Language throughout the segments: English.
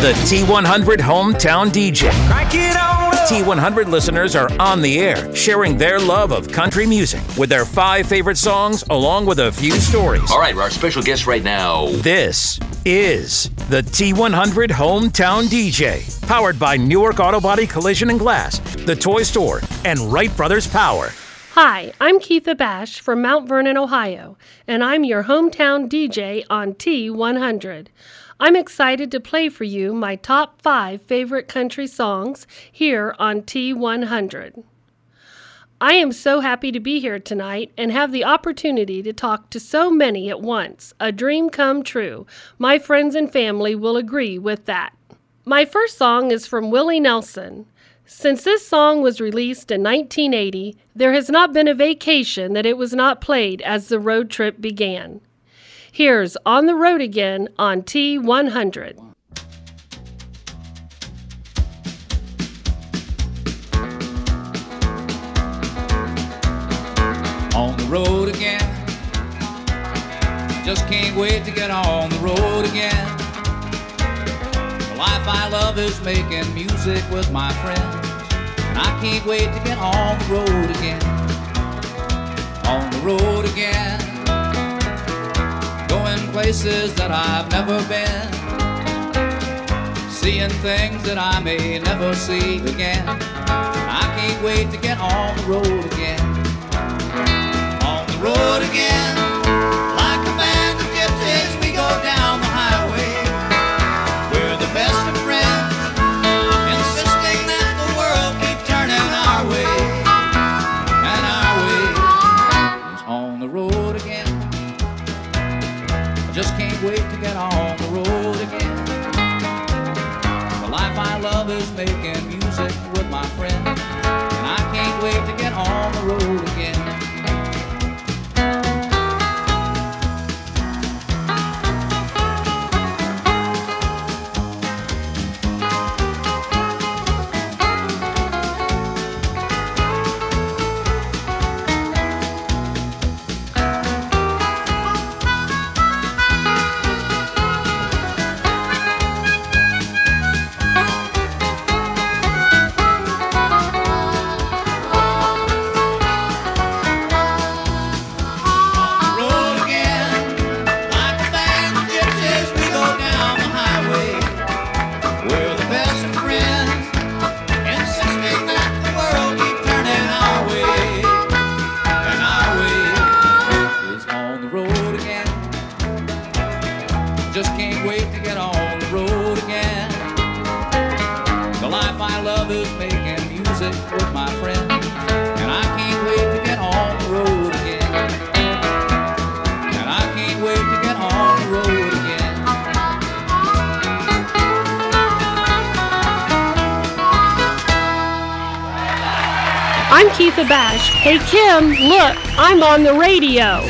the T100 Hometown DJ. T100 listeners are on the air, sharing their love of country music with their 5 favorite songs, along with a few stories. All right, our special guest right now. This is the T100 Hometown DJ, powered by Newark Auto Body Collision and Glass, The Toy Store, and Wright Brothers Power. Hi, I'm Keitha Bash from Mount Vernon, Ohio, and I'm your hometown DJ on T100. I'm excited to play for you my top 5 favorite country songs here on T100. I am so happy to be here tonight and have the opportunity to talk to so many at once. A dream come true. My friends and family will agree with that. My first song is from Willie Nelson. Since this song was released in 1980, there has not been a vacation that it was not played as the road trip began. Here's On the Road Again on T100. On the road again, just can't wait to get on the road again. The life I love is making music with my friends, and I can't wait to get on the road again. On the road again, going places that I've never been, seeing things that I may never see again. I can't wait to get on the road again. On the road again, like a band of gypsies, we go down the highway. We're the best of friends, insisting that the world keep turning our way. And our way is on the road again. I just can't wait to get on the road again. The life I love is making music with my friends, and I can't wait to get on the road again. I'm Keitha Bash. Hey Kim, look, I'm on the radio.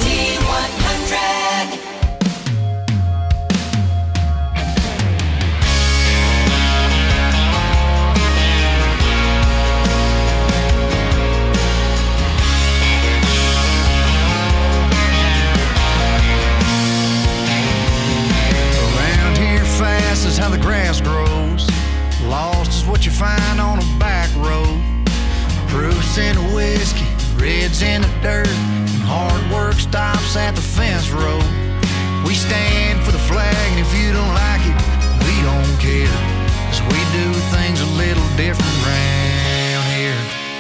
Around here fast is how the grass grows. Lost is what you find on a back road. Proofs in the whiskey, reds in the dirt, and hard work stops at the fence road. We stand for the flag, and if you don't like it, we don't care, 'cause we do things a little different round here.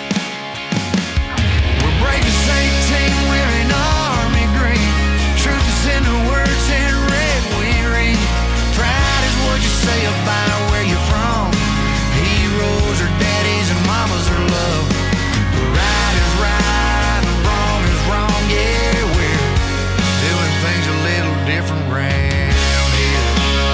We're brave as 18, wearing army green. Truth is in the words in red we read. Pride is what you say about where you're from. Heroes are daddies and mamas are love. Right is right and wrong is wrong, yeah, we're doing things a little different round here.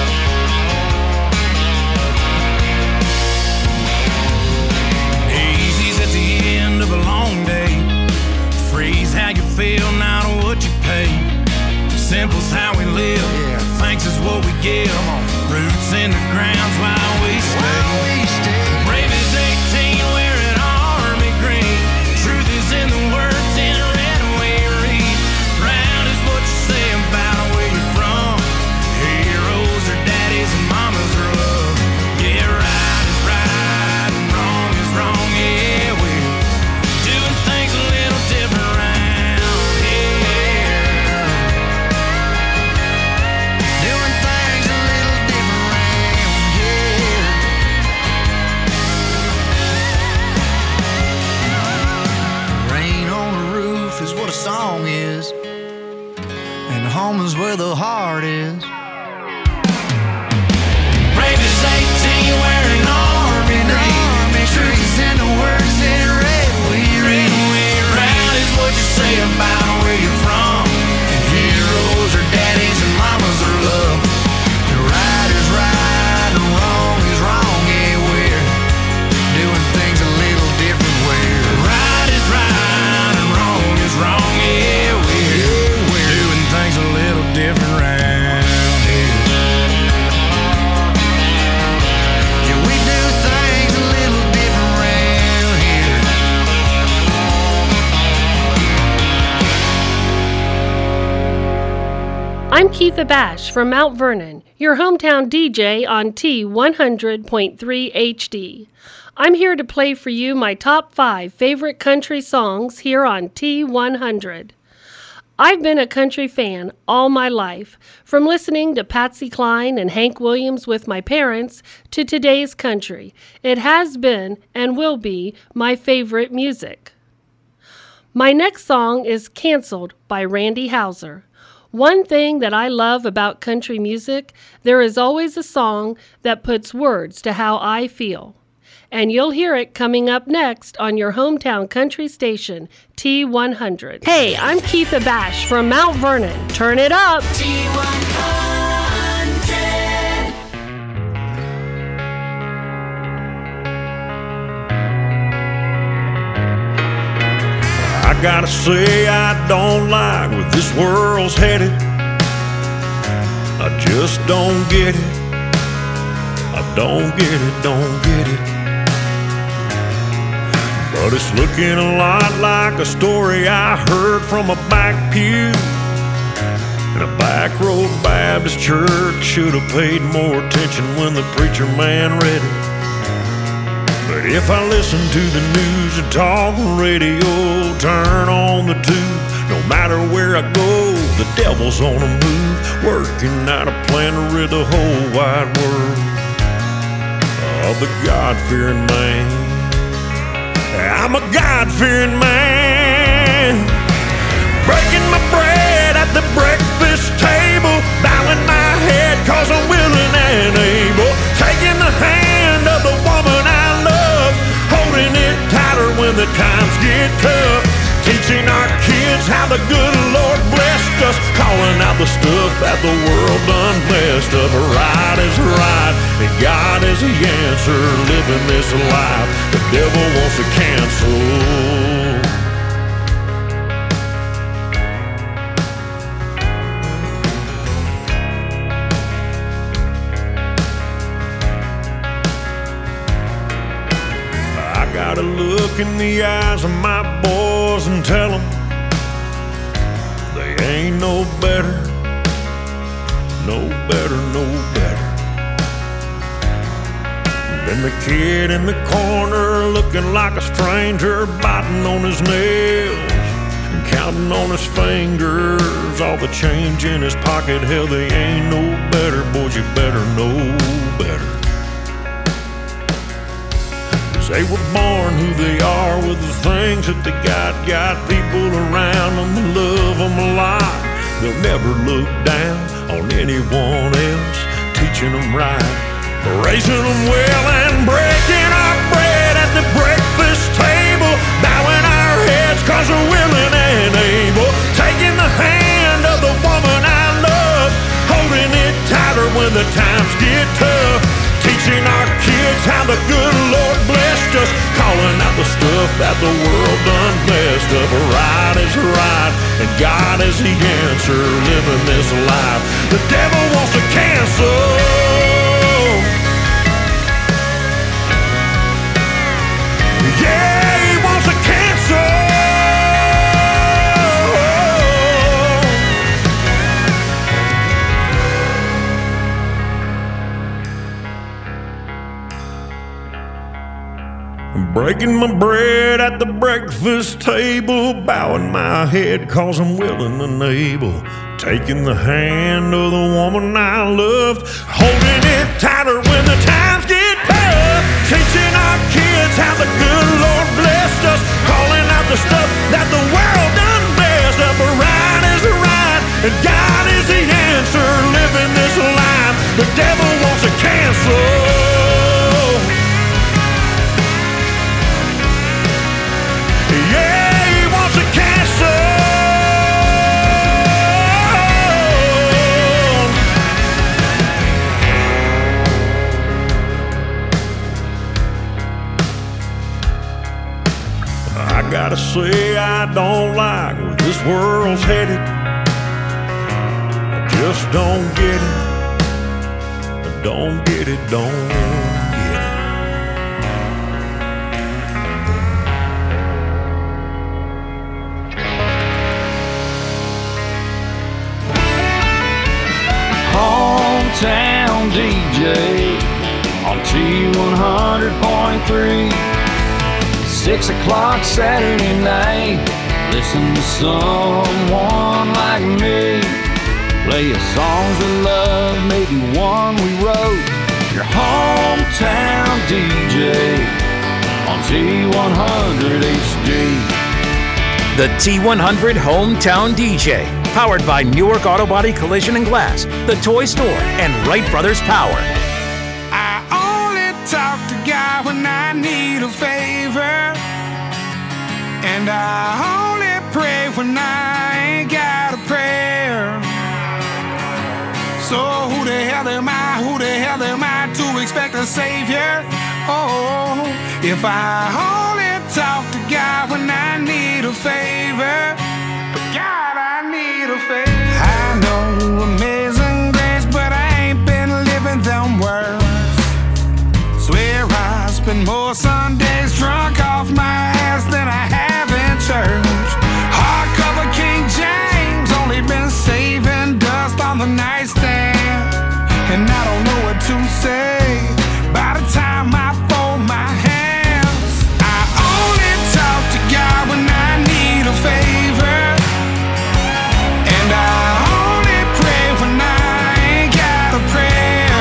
Easy's at the end of a long day. Freeze how you feel, not what you pay. Simple's how we live, thanks is what we give. Roots in the ground's while we stay. Brave as 18, wearing army green. Truth is in the words in red we read. Proud is what you say about where you're from. Heroes are daddies and mamas are love. home is where the heart is. Brave as 18 wearing army green. Trees and the words in red we read. Proud is what you say about where you're from. Heroes are daddies and mamas are love. The right is right and wrong is wrong. Yeah, we're doing things a little different. We're Right is right and wrong is wrong. Yeah, we're doing things a little different round here. Yeah, we do things a little different round here. I'm Keitha Bash from Mount Vernon, your hometown DJ on T100.3 HD. I'm here to play for you my top 5 favorite country songs here on T100. I've been a country fan all my life, from listening to Patsy Cline and Hank Williams with my parents to today's country. It has been and will be my favorite music. My next song is Canceled by Randy Houser. One thing that I love about country music, there is always a song that puts words to how I feel. And you'll hear it coming up next on your hometown country station, T100. Hey, I'm Keitha Bash from Mount Vernon. Turn it up! T100. I gotta say I don't like where this world's headed. I just don't get it. I don't get it. But it's looking a lot like a story I heard from a back pew in a back road Baptist church. Should have paid more attention when the preacher man read it. But if I listen to the news and talk radio, turn on the tube, no matter where I go, the devil's on the move, working out a plan to rid the whole wide world of the God-fearing man. I'm a God-fearing man, breaking my bread at the breakfast table, bowing my head cause I'm willing and able, taking the hand of the woman I love, holding it tighter when the times get tough, teaching our kids how the good Lord blessed us, calling out the stuff that the world done messed up. Right is right and God is the answer, living this life the devil wants to cancel. I gotta look in the eyes of my boys and tell them they ain't no better, no better, no better than the kid in the corner looking like a stranger, biting on his nails and counting on his fingers, all the change in his pocket. Hell, they ain't no better, boys, you better know better. They were born who they are with the things that they got people around them that love them a lot. They'll never look down on anyone else, teaching them right, raising them well, and breaking our bread at the breakfast table, bowing our heads cause we're willing and able, taking the hand of the woman I love, holding it tighter when the times get tough, teaching our kids how the good Lord blessed us, calling out the stuff that the world done messed up. Right is right and God is the answer, living this life the devil wants to cancel. Yeah, he wants to cancel. Breaking my bread at the breakfast table, bowing my head cause I'm willing and able, taking the hand of the woman I loved, holding it tighter when the times get tough, teaching our kids how the good Lord blessed us, calling out the stuff that the world done messed up. Right is right and God is say I don't like where this world's headed. I just don't get it. I don't get it, don't get it. Hometown DJ on T100.3. 6 o'clock Saturday night. Listen to someone like me play a songs we love, maybe one we wrote. Your hometown DJ on T100 HD. The T100 Hometown DJ, powered by Newark Auto Body Collision and Glass, The Toy Store, and Wright Brothers Power. I only talk to God when I need a favor, and I only pray when I ain't got a prayer. So who the hell am I to expect a savior? Oh, if I only talk to God when I need a favor, but God, I need a favor. I know amazing grace, but I ain't been living them words. Swear I spend more Sundays drunk off my ass than I have in church. Hardcover King James, only been saving dust on the nightstand, and I don't know what to say by the time I fold my hands. I only talk to God when I need a favor, and I only pray when I ain't got a prayer.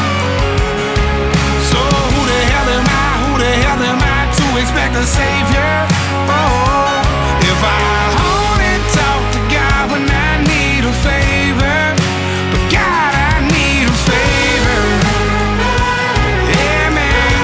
So who the hell am I to expect a savior? Oh, if I only talk to God when I need a favor, but God, I need a favor. Amen.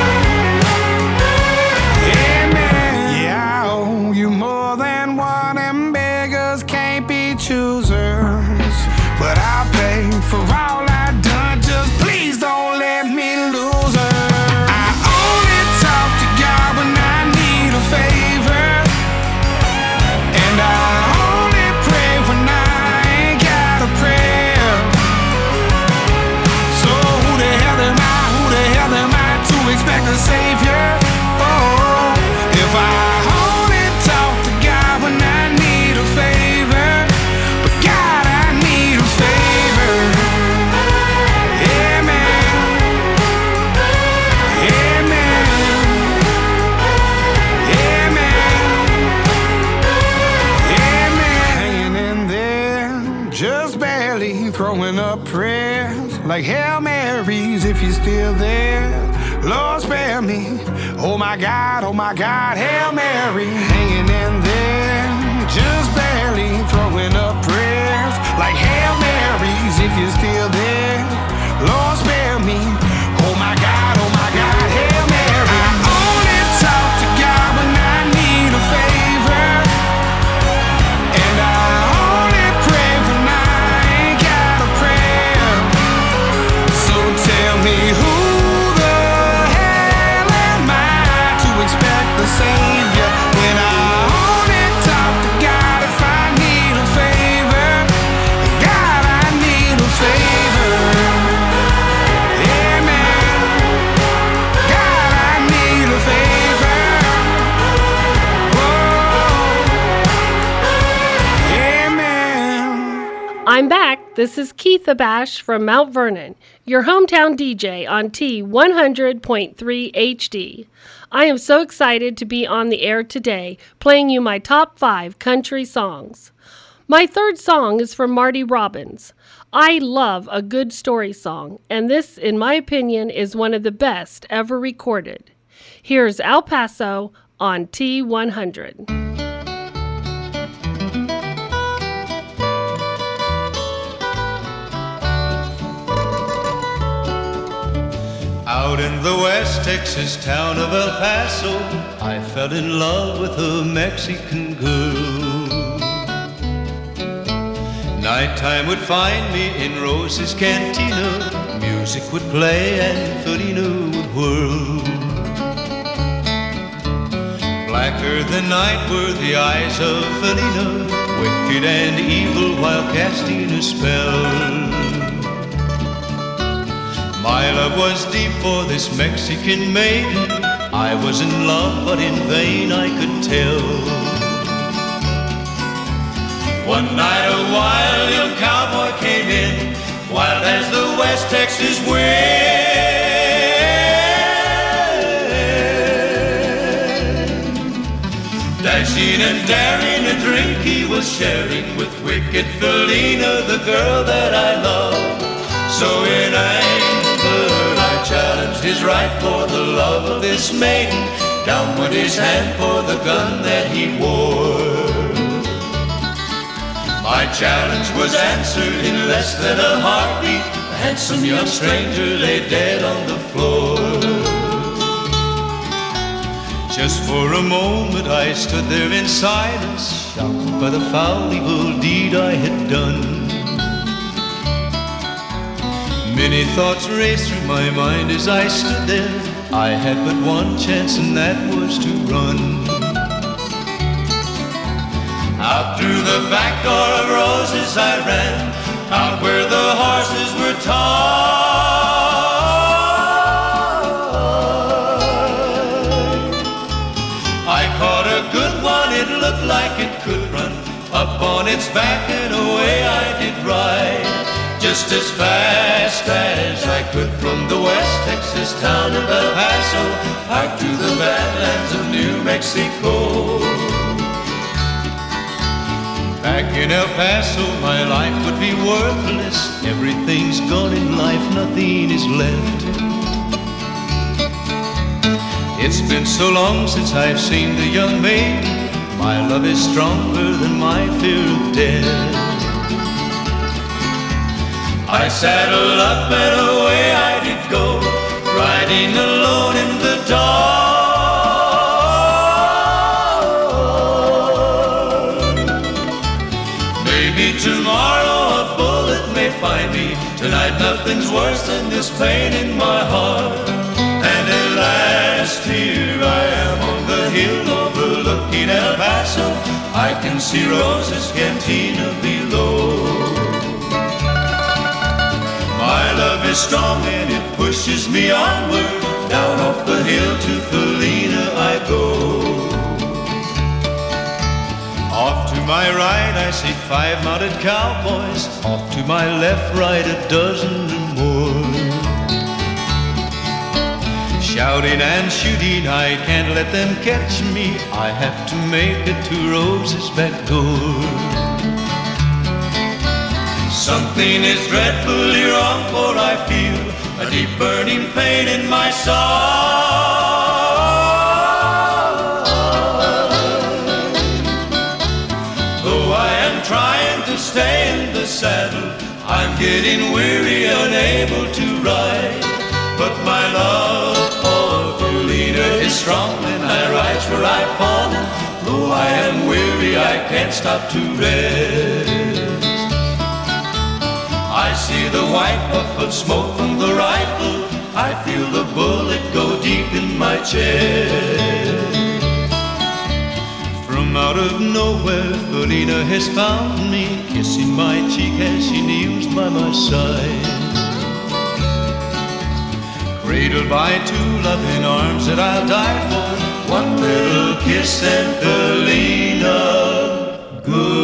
Amen. Yeah, I owe you more than one, and beggars can't be choosers. But I'll pay for all I done, just please don't let me lose her. I only talk to God when I need a favor, and I only pray when I ain't got a prayer. So who the hell am I to expect a savior? Oh, if I only talk to God when I need a favor, but God, I need a favor. Amen. Amen. Amen. Hanging in there, just barely throwing up prayers like Hail Marys if you're still there. Lord, spare me. Oh my God, Hail Mary. Hanging in there, just barely throwing up prayers like Hail Marys if you're still there. Lord, spare me. Oh my God, Hail Mary. I only talk to God when I need a favor, and I only pray when I ain't got a prayer. So tell me who the hell am I to expect the savior when I only talk to God if I need a favor? God, I need a favor. Amen. God, I need a favor. Whoa. Amen. I'm back. This is Keitha Bash from Mount Vernon, your hometown DJ on T100.3 HD. I am so excited to be on the air today, playing you my top 5 country songs. My third song is from Marty Robbins. I love a good story song, and this, in my opinion, is one of the best ever recorded. Here's El Paso on T100. Out in the West Texas town of El Paso, I fell in love with a Mexican girl. Nighttime would find me in Rose's Cantina. Music would play and Felina would whirl. Blacker than night were the eyes of Felina, wicked and evil while casting a spell. My love was deep for this Mexican maiden. I was in love, but in vain I could tell. One night a wild young cowboy came in, wild as the West Texas wind. Dashing and daring, a drink he was sharing with wicked Felina, the girl that I love. So in anger I challenged his right for the love of this maiden. Down went his hand for the gun that he wore. My challenge was answered in less than a heartbeat. A handsome young stranger lay dead on the floor. Just for a moment I stood there in silence, shocked by the foul evil deed I had done. Many thoughts raced through my mind as I stood there. I had but one chance, and that was to run. Out through the back door of roses I ran, out where the horses were tied. I caught a good one, it looked like it could run. Up on its back and away I did ride, just as fast as I could from the West Texas town of El Paso out to the badlands of New Mexico. Back in El Paso my life would be worthless. Everything's gone in life, nothing is left. It's been so long since I've seen the young maiden. My love is stronger than my fear of death. I saddled up and away I did go, riding alone in the dark. Maybe tomorrow a bullet may find me. Tonight nothing's worse than this pain in my heart. And at last here I am on the hill overlooking El Paso. I can see Rosa's cantina below. My love is strong and it pushes me onward. Down off the hill to Felina I go. Off to my right I see 5 mounted cowboys. Off to my left, right, a dozen or more. Shouting and shooting, I can't let them catch me. I have to make it to Rosa's back door. Something is dreadfully wrong, for I feel a deep burning pain in my soul. Though I am trying to stay in the saddle, I'm getting weary, unable to ride. But my love for Felina is strong, and I rise where I've fallen. Though I am weary, I can't stop to rest. I see the white puff of smoke from the rifle. I feel the bullet go deep in my chest. From out of nowhere, Felina has found me, kissing my cheek as she kneels by my side. Cradled by 2 loving arms that I'll die for. One little kiss and Felina,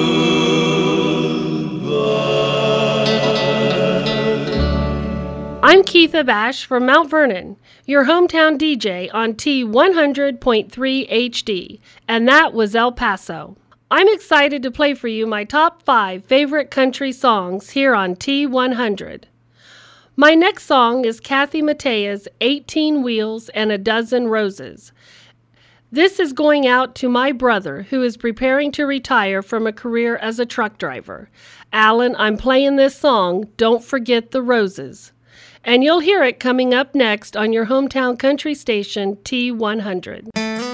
goodbye. I'm Keitha Bash from Mount Vernon, your hometown DJ on T100.3 HD, and that was El Paso. I'm excited to play for you my top 5 favorite country songs here on T100. My next song is Kathy Matea's 18 Wheels and a Dozen Roses. This is going out to my brother, who is preparing to retire from a career as a truck driver. Alan, I'm playing this song, Don't Forget the Roses. And you'll hear it coming up next on your hometown country station, T100.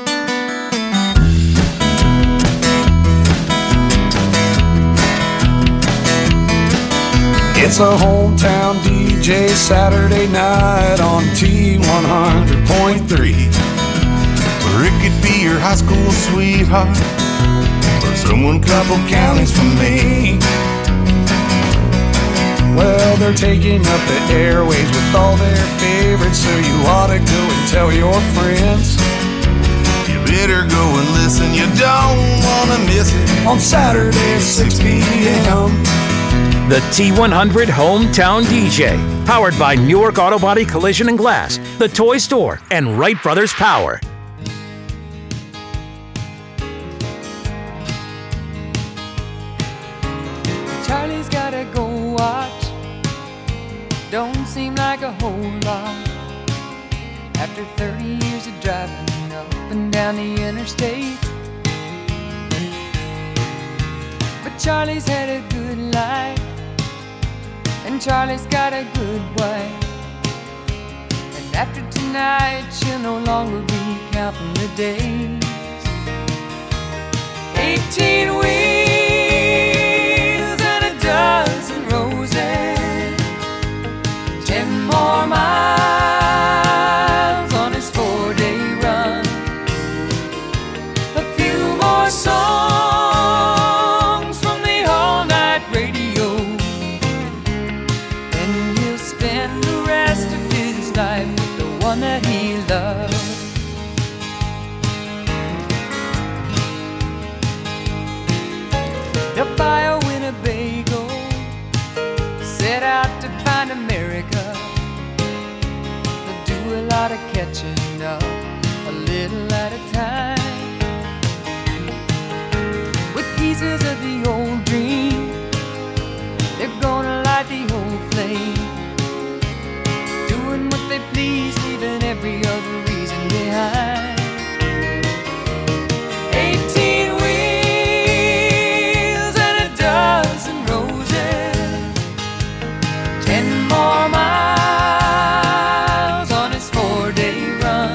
It's a hometown DJ Saturday night on T100.3. Or it could be your high school sweetheart, or someone couple counties from me. Well, they're taking up the airwaves with all their favorites, so you ought to go and tell your friends. You better go and listen, you don't want to miss it. On Saturday at 6 p.m. The T100 Hometown DJ, powered by Newark Auto Body Collision and Glass, The Toy Store, and Wright Brothers Power. Charlie's gotta go watch. Don't seem like a whole lot. After 30 years of driving up and down the interstate, but Charlie's had a good life, and Charlie's got a good wife. And after tonight, she'll no longer be counting the days. 18 wheels and a dozen roses, 10 more miles on his 4-day run, a few more songs from the all-night radio, and he'll spend the rest of his life with the one that he loves. They'll buy a Winnebago, set out to find America. They'll do a lot of catching up, a little at a time, with pieces of the old dream. They're gonna light the old flame, doing what they please, leaving every other reason behind. 18 wheels and a dozen roses, 10 more miles on his 4-day run,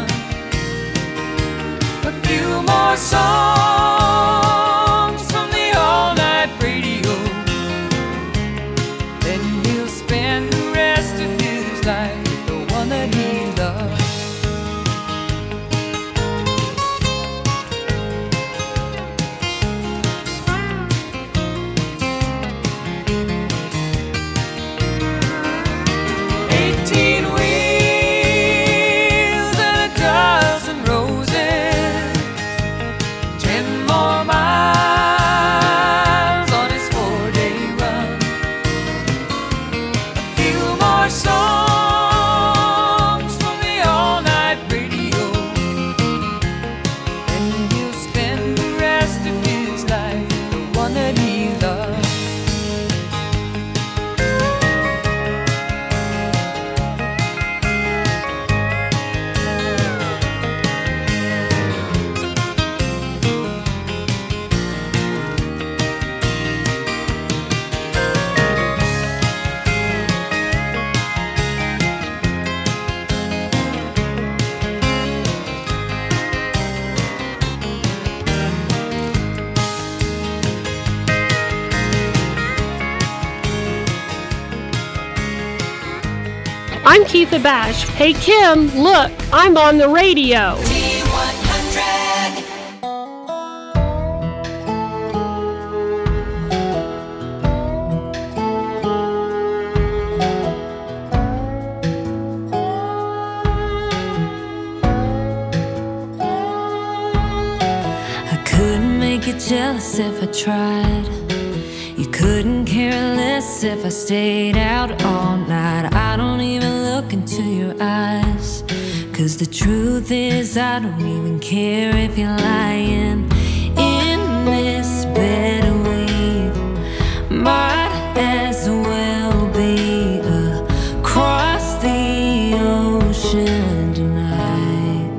a few more songs from the all-night radio, then he'll spend the rest of his life with the one that he loves. I'm Keitha Bash. Hey Kim, look, I'm on the radio. T100. I couldn't make you jealous if I tried. You couldn't care less if I stayed out all night. I don't even look into your eyes, 'cause the truth is I don't even care if you're lying in this bed we might as well be across the ocean tonight.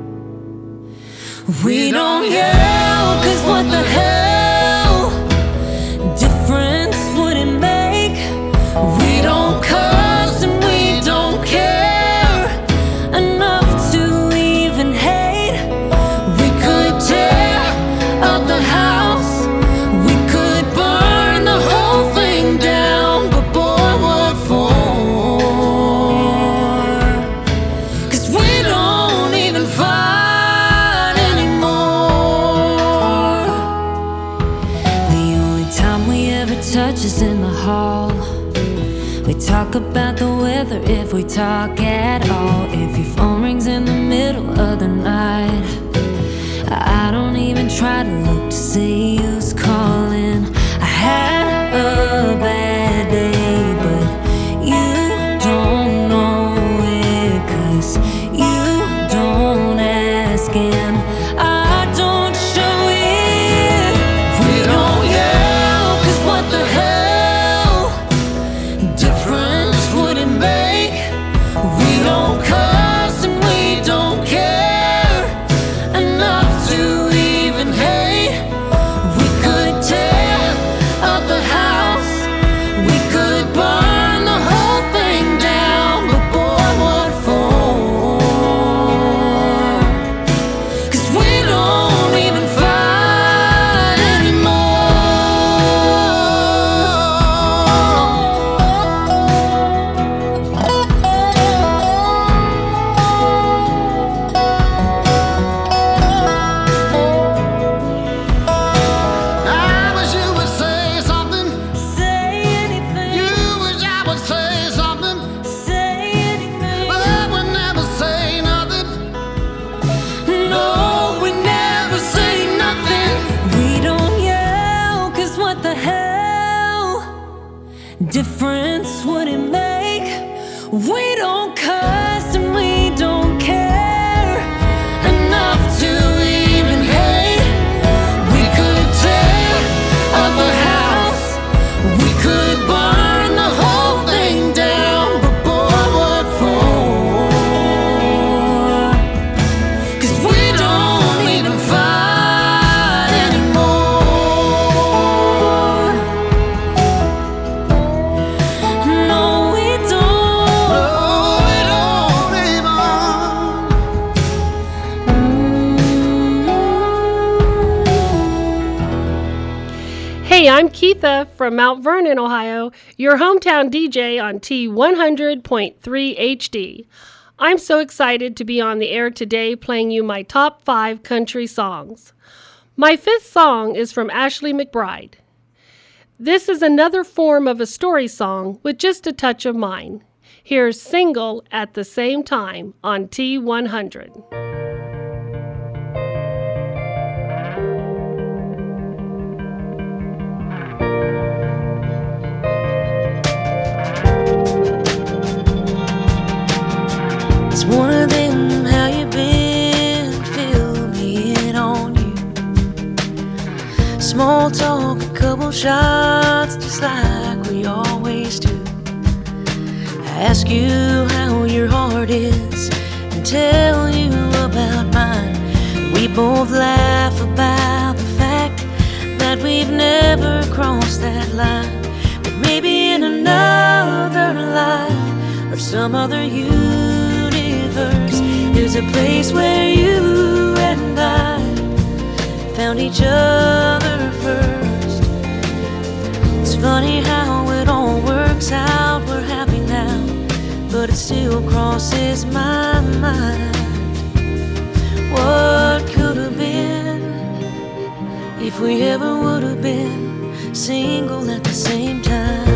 We don't yell, 'cause what the hell difference would it make? We don't cuss and we don't care enough to even hate. We could tear up the house, we never touches in the hall. We talk about the weather if we talk at all. If your phone rings in the middle of the night, I don't even try to look to see who's calling. I had a bad day, but you don't know it, 'cause you don't ask and I don't show it. We don't yell, 'cause what the hell difference would it make? We don't cuss and we don't care enough to even hate. We could tear up the house, we could burn the whole thing down, but boy, what for? 'Cause we don't even fight I wish you would say something. Say anything, You wish I would say something. say anything. But I would never say nothing. No, we never say nothing. We don't yell, 'cause what the hell difference would it make? We don't cuss and we don't care enough to even hate. We could tear up a house, we could burn the whole thing down, but boy, what for? 'Cause we don't even fight anymore. No, we don't. No, we don't even. Hey, I'm Keitha from Mount Vernon, Ohio, your hometown DJ on T100.3 HD. I'm so excited to be on the air today playing you my top 5 country songs. My 5th song is from Ashley McBryde. This is another form of a story song with just a touch of mine. Here's Single at the Same Time on T100. It's one of them, how you been, fill me in on you. Small talk, a couple shots, just like we always do. I ask you how your heart is and tell you about mine. We both laugh about the fact that we've never crossed that line. But maybe in another life or some other universe, there's a place where you and I found each other first. It's funny how it all works out. We're happy now, but it still crosses my mind. What could have been if we ever would have been single at the same time?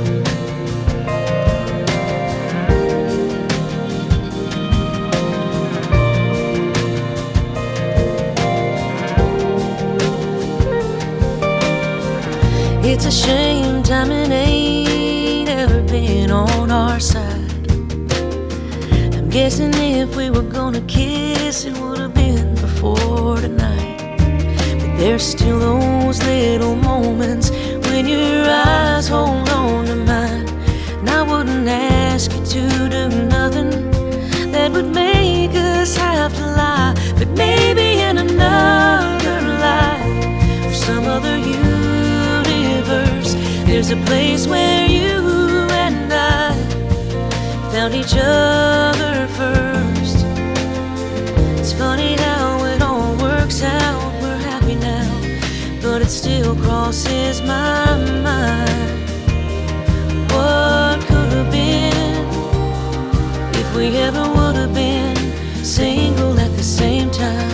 It's a shame timing ain't ever been on our side. I'm guessing if we were gonna kiss, it would have been before tonight. But there's still those little moments when your eyes hold on to mine. And I wouldn't ask you to do nothing that would make us have to lie. But maybe in another life or some other universe, there's a place where you and I found each other first. It's funny how it all works out. We're happy now, but it still crosses my mind. What could have been if we ever would have been single at the same time?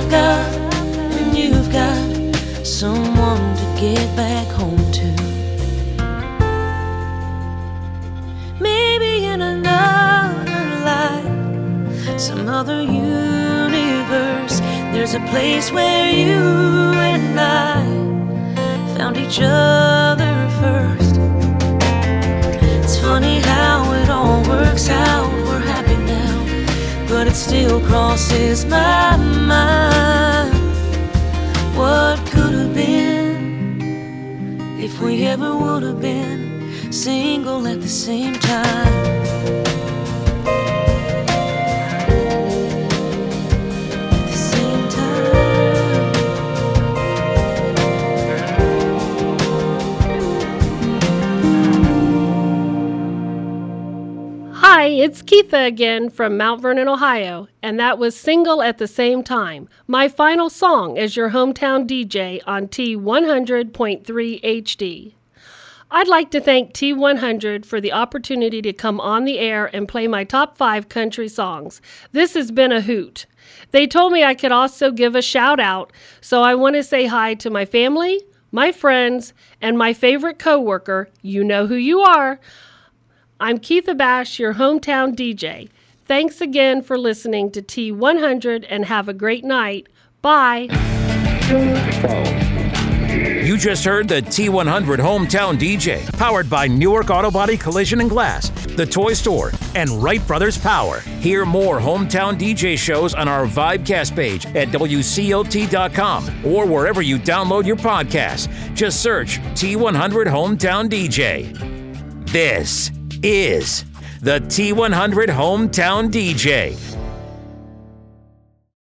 I've got, and you've got someone to get back home to. Maybe in another life, some other universe, there's a place where you and I found each other first. It's funny how it all works out. We're happy now, but it still crosses my mind. What could have been if we ever would have been single at the same time? Hi, it's Keitha again from Mount Vernon, Ohio, and that was Single at the Same Time, my final song as your hometown DJ on T100.3 HD. I'd like to thank T100 for the opportunity to come on the air and play my top 5 country songs. This has been a hoot. They told me I could also give a shout out, so I want to say hi to my family, my friends, and my favorite coworker. You know who you are. I'm Keitha Bash, your hometown DJ. Thanks again for listening to T100 and have a great night. Bye. You just heard the T100 Hometown DJ, powered by Newark Auto Body Collision and Glass, The Toy Store, and Wright Brothers Power. Hear more Hometown DJ shows on our Vibecast page at WCOT.com or wherever you download your podcasts. Just search T100 Hometown DJ. This is the T100 Hometown DJ.